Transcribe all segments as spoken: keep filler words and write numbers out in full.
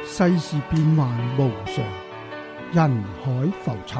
世事變幻無常，人海浮沉。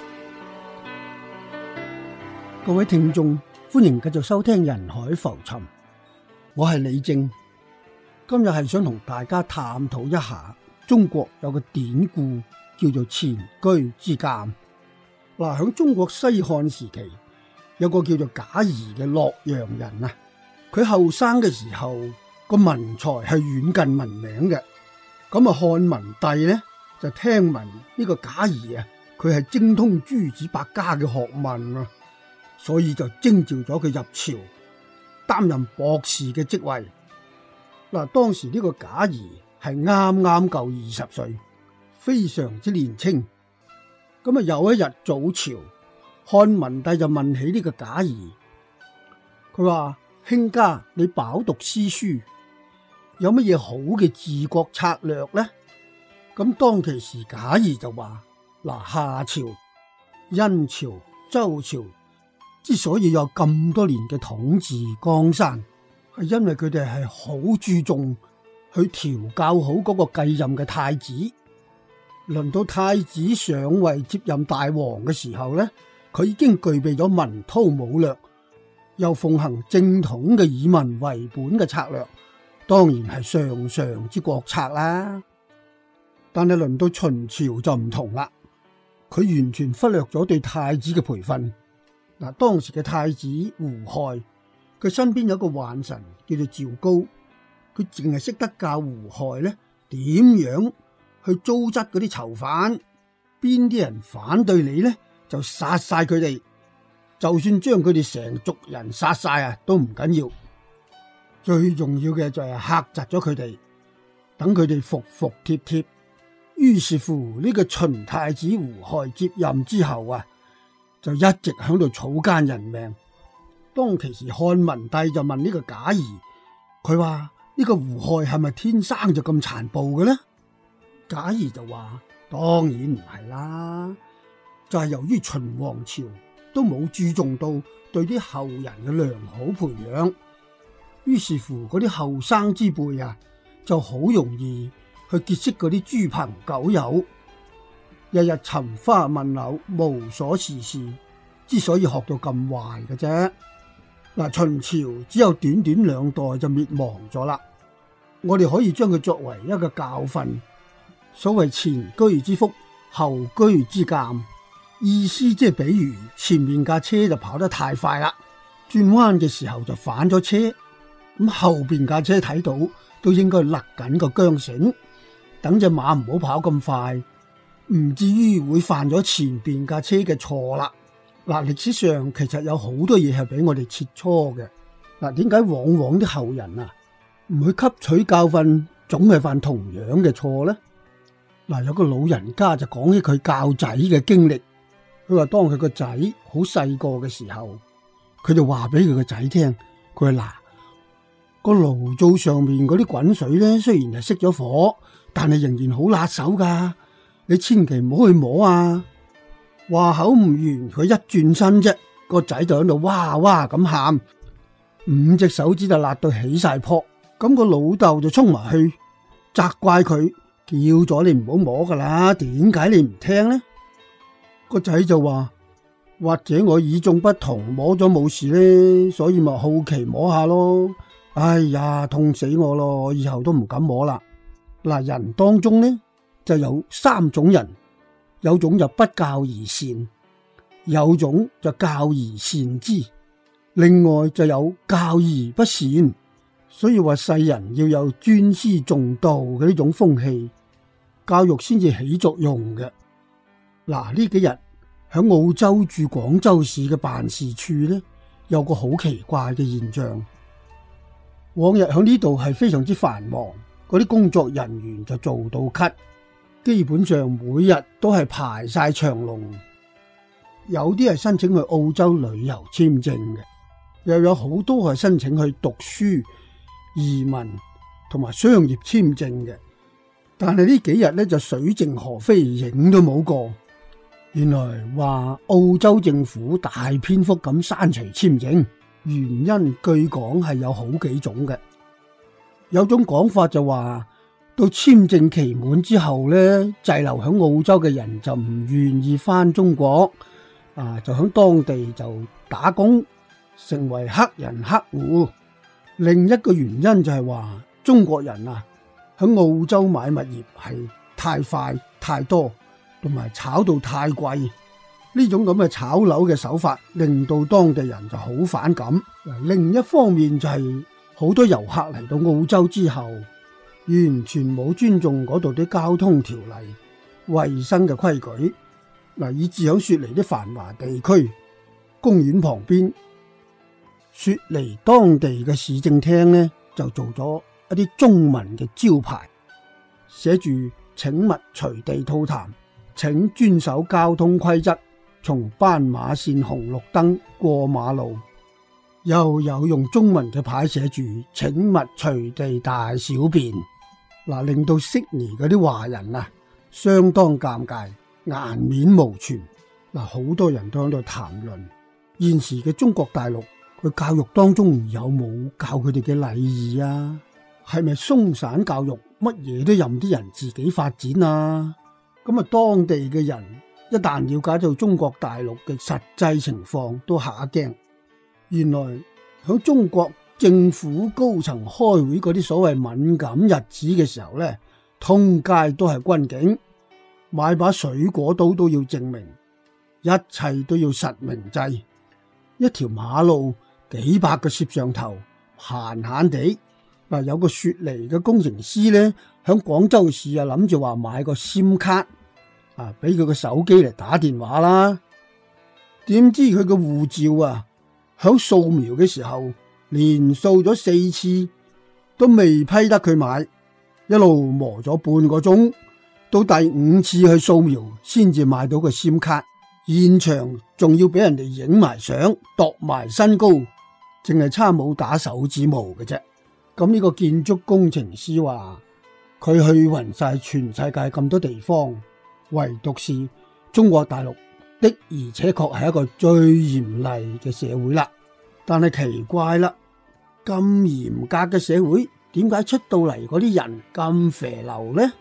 各位聽眾，歡迎繼續收聽《人海浮沉》，我係李正。今日係想同大家探討一下中國有個典故叫做前車之鑑。嗱，喺中國西漢時期，有個叫做賈誼嘅洛陽人啊，佢後生嘅時候個文才係遠近聞名嘅。咁啊，漢文帝呢就聽聞呢個賈誼啊，佢係精通諸子百家嘅學問啊，所以就徵召咗佢入朝擔任博士嘅職位。嗱，當時呢個賈誼係啱啱夠二十歲，非常之年輕。咁啊，有一日早朝，漢文帝就問起呢個賈誼，佢話：卿家，你飽讀詩書，有乜嘢好嘅治國策略呢？咁當其時賈誼就話：嗱，夏朝、殷朝、周朝之所以有咁多年嘅統治江山，係因為佢哋係好注重去調教好嗰個繼任嘅太子。輪到太子上位接任大王嘅時候呢，佢已經具備咗文韜武略，又奉行正統嘅以民為本嘅策略，當然係上上之國策啦。但係輪到秦朝就唔同啦，佢完全忽略咗對太子嘅培訓。嗱，當時嘅太子胡亥，佢身邊有個宦臣叫做趙高，佢淨係識得教胡亥呢點樣去糟質嗰啲囚犯，邊啲人反對你呢，就殺晒佢哋，就算將佢哋成族人殺晒啊，都唔緊要。最重要嘅就係嚇窒咗佢哋，等佢哋服服帖帖。於是乎呢個秦太子胡亥接任之後啊，就一直喺度草菅人命。當其時漢文帝就問呢個賈誼，佢話呢個胡亥係咪天生就咁殘暴嘅呢？賈誼就話：當然唔係啦，就係由於秦王朝都冇注重到對啲後人嘅良好培養，於是乎嗰啲後生之輩啊，就好容易去結識嗰啲豬朋狗友，日日尋花問柳，無所事事，之所以學到咁壞嘅啫。嗱，秦朝只有短短兩代就滅亡咗啦，我哋可以將佢作為一個教訓。所謂前車之覆，後車之鑑，意思即係比如前面架車就跑得太快啦，轉彎嘅時候就反咗車，咁後邊架車睇到都應該勒緊個韁繩，等隻馬唔好跑咁快，唔至於會犯咗前邊架車嘅錯啦。嗱，歷史上其實有好多嘢係俾我哋切磋嘅。嗱，點解往往啲後人啊唔去吸取教訓，總係犯同樣嘅錯呢？嗱，有個老人家就講起佢教仔嘅經歷。佢話當佢個仔好細個嘅時候，佢就話俾佢個仔聽，佢話嗱，個爐灶上面嗰啲滾水咧，雖然係熄咗火，但係仍然好辣手噶，你千祈唔好去摸啊！話口唔完，佢一轉身啫，個仔就喺度哇哇咁喊，五隻手指就辣到起晒泡。咁個老豆就衝埋去責怪佢，叫咗你唔好摸噶啦，點解你唔聽呢？個仔就話：或者我與眾不同，摸咗冇事呢，所以咪好奇摸下咯。哎呀，痛死我咯，以後都唔敢摸啦。嗱，人當中呢就有三種人，有種就不教而善，有種就教而善之，另外就有教而不善。所以話世人要有尊師重道嘅呢種風氣，教育先至起作用嘅。嗱，呢幾日喺澳洲駐廣州市嘅辦事處呢，有個好奇怪嘅現象。往日喺呢度係非常之繁忙，嗰啲工作人員就做到咳，基本上每日都係排晒長龍。有啲係申請去澳洲旅遊簽證嘅，又有好多係申請去讀書、移民同埋商業簽證嘅。但係呢幾日呢，就水靜河飛，影都冇過。原來話澳洲政府大篇幅咁刪除簽證，原因據講係有好幾種嘅。有種講法就話到簽證期滿之後呢，滯留喺澳洲嘅人就唔願意翻中國，啊，就喺當地就打工，成為黑人黑戶。另一個原因就係話中國人啊喺澳洲買物業係太快太多，同埋炒到太貴，呢種咁嘅炒樓嘅手法令到當地人就好反感。另一方面就係好多遊客嚟到澳洲之後，完全冇尊重嗰度啲交通條例、衛生嘅規矩，嗱，以至喺雪梨啲繁華地區公園旁邊，雪梨當地嘅市政廳呢就做咗一啲中文嘅招牌，寫住請勿隨地吐痰，請遵守交通規則，從斑馬線紅綠燈過馬路。又有用中文嘅牌寫住請勿隨地大小便，嗱，令到悉尼嗰啲華人啊相當尷尬，顏面無存。嗱，好多人都喺度談論現時嘅中國大陸佢教育當中有冇教佢哋嘅禮儀啊？係咪鬆散教育，乜嘢都任啲人自己發展啊？咁啊，當地嘅人一旦了解到中國大陸嘅實際情況，都嚇一驚。原來喺中國政府高層開會嗰啲所謂敏感日子嘅時候呢，通街都係軍警，買把水果刀都要證明，一切都要實名制。一條馬路幾百個攝像頭，閒閒地。嗱，有個雪梨嘅工程師呢，喺廣州市啊諗住話買個 SIM 卡啊，俾佢個手機嚟打電話啦。點知佢個護照啊，喺掃描嘅時候連掃咗四次都未批得佢買，一路磨咗半個鐘，到第五次去掃描先至買到個 SIM 卡。現場仲要俾人哋影埋相，度埋身高，淨係差冇打手指模嘅啫。咁呢個建築工程師話佢去勻晒全世界咁多地方，唯獨是中國大陸的而且確係一個最嚴厲嘅社會啦。但係奇怪啦，咁嚴格嘅社會，點解出到嚟嗰啲人咁肥流呢？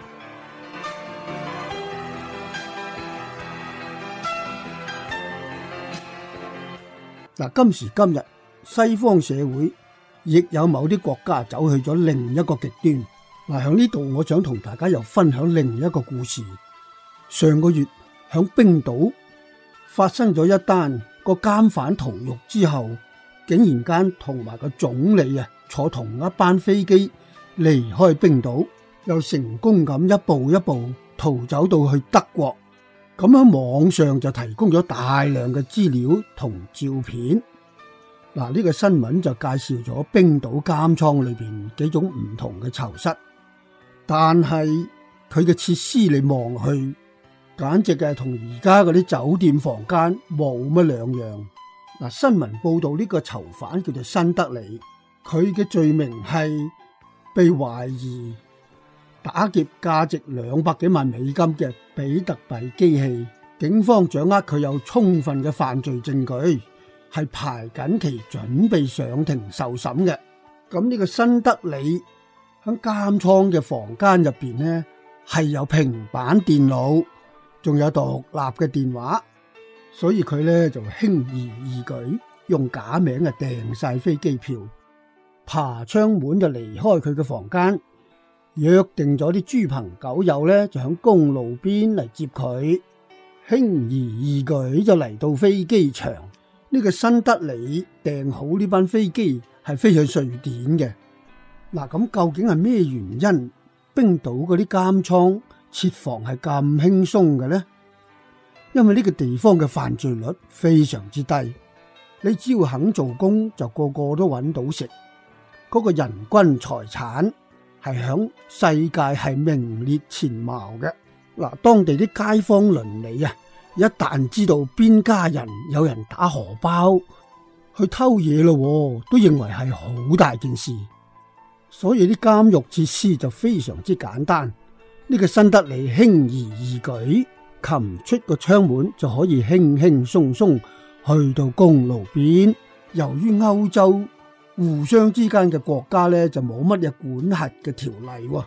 嗱，今時今日西方社會亦有某啲國家走去咗另一個極端。嗱，喺呢度我想同大家又分享另一個故事。上個月喺冰島發生咗一單，個監犯逃獄之後，竟然間同埋個總理啊坐同一班飛機離開冰島，又成功咁一步一步逃走到去德國。咁喺網上就提供咗大量嘅資料同照片。嗱，呢個新聞就介紹咗冰島監倉裏邊幾種唔同嘅囚室，但係佢嘅設施你望去，簡直係同而家嗰啲酒店房間冇乜兩樣。嗱，新聞報道呢個囚犯叫做辛德里，佢嘅罪名係被懷疑打劫價值兩百幾萬美金嘅比特幣機器，警方掌握佢有充分嘅犯罪證據，係排緊期準備上庭受審嘅。咁呢個辛德里喺監倉嘅房間入邊呢，係有平板電腦，仲有獨立嘅電話，所以佢呢就輕而易舉，用假名啊訂晒飛機票，爬窗門就離開佢嘅房間。約定咗啲豬朋狗友咧，就喺公路邊嚟接佢，輕而易舉就嚟到飛機場。呢個辛德里訂好呢班飛機係飛去瑞典嘅。嗱，咁究竟係咩原因冰島嗰啲監倉設防係咁輕鬆嘅呢？因為呢個地方嘅犯罪率非常之低，你只要肯做工，就個個都揾到食。嗰個人均財產係響世界係名列前茅嘅。嗱，當地啲街坊鄰里啊，一旦知道邊家人有人打荷包去偷嘢咯，都認為係好大件事，所以啲監獄設施就非常之簡單。呢個辛德里輕而易舉，擒出個窗門就可以輕輕鬆鬆去到公路邊。由於歐洲互相之間嘅國家咧就冇乜嘢管轄嘅條例，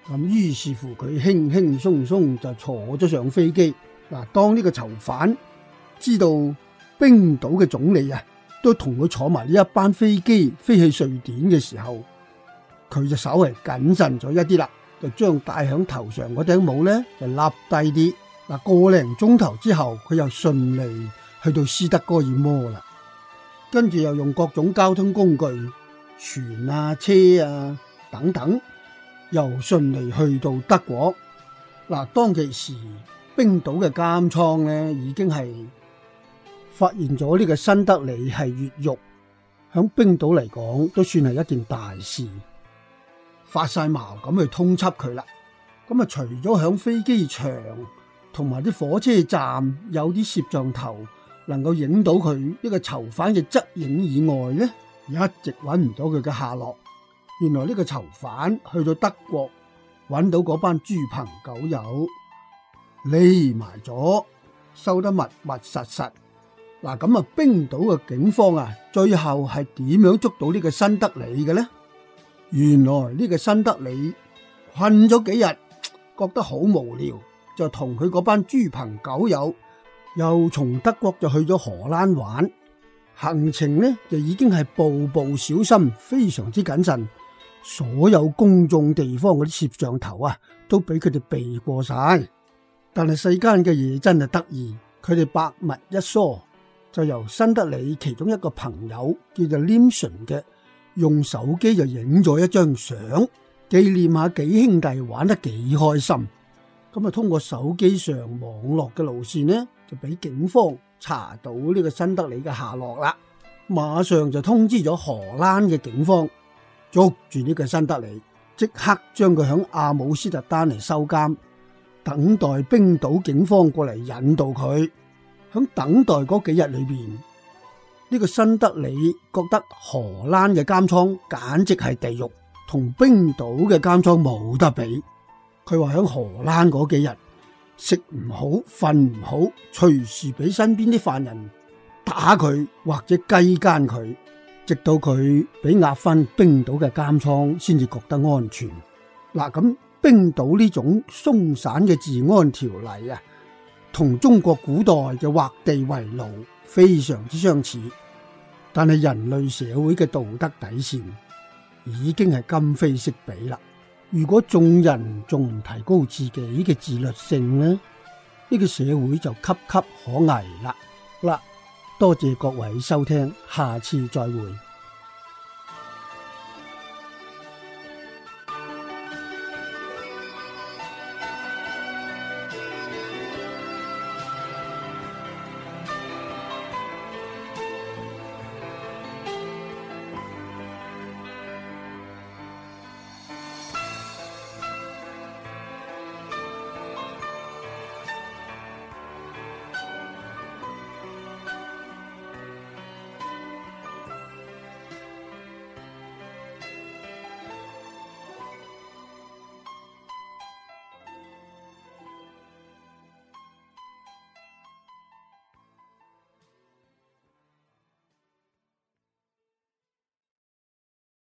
咁於是乎佢輕輕鬆鬆就坐咗上飛機。嗱，當呢個囚犯知道冰島嘅總理啊都同佢坐埋呢一班飛機飛去瑞典嘅時候，佢就稍微謹慎咗一啲啦，就將戴響頭上嗰頂帽咧就笠低啲。嗱，個零鐘頭之後，佢又順利去到斯德哥爾摩啦。跟住又用各種交通工具，船啊、車啊等等，又順利去到德國。嗱，當其時冰島嘅監倉咧已經係發現咗呢個新德里係越獄，響冰島嚟講都算係一件大事，發晒矛咁去通緝佢啦。咁啊，除咗響飛機場同埋啲火車站有啲攝像頭能夠影到佢呢個囚犯嘅側影以外呢，一直揾唔到佢嘅下落。原來呢個囚犯去到德國，揾到嗰班豬朋狗友匿埋咗，收得密密實實。嗱，咁啊，冰島嘅警方啊，最後係點樣捉到呢個新德里嘅呢？原來呢個新德里困咗幾日，覺得好無聊，就同佢嗰班豬朋狗友又從德國就去咗荷蘭玩。行程呢就已經係步步小心，非常之謹慎，所有公眾地方嗰啲攝像頭啊都俾佢哋避過晒。但係世間嘅嘢真係得意，佢哋百密一疏，就由新德里其中一個朋友叫做 Limson 嘅，用手機就影咗一張相，紀念下幾兄弟玩得幾開心。咁啊，通過手機上網絡嘅路線呢，就俾警方查到呢個新德里嘅下落啦。馬上就通知咗荷蘭嘅警方，捉住呢個新德里，即刻將佢響阿姆斯特丹嚟收監，等待冰島警方過嚟引渡佢。響等待嗰幾日裏邊，呢個新德里覺得荷蘭嘅監倉簡直係地獄，同冰島嘅監倉冇得比。佢話響荷蘭嗰幾日食唔好瞓唔好，隨時俾身邊啲犯人打佢或者雞奸佢，直到佢俾押翻冰島嘅監倉先至覺得安全。嗱，咁冰島呢種鬆散嘅治安條例啊，同中國古代嘅劃地為牢非常之相似，但係人類社會嘅道德底線已經係今非昔比啦。如果眾人仲唔提高自己嘅自律性呢，呢個社會就岌岌可危啦。嗱，多謝各位收聽，下次再會。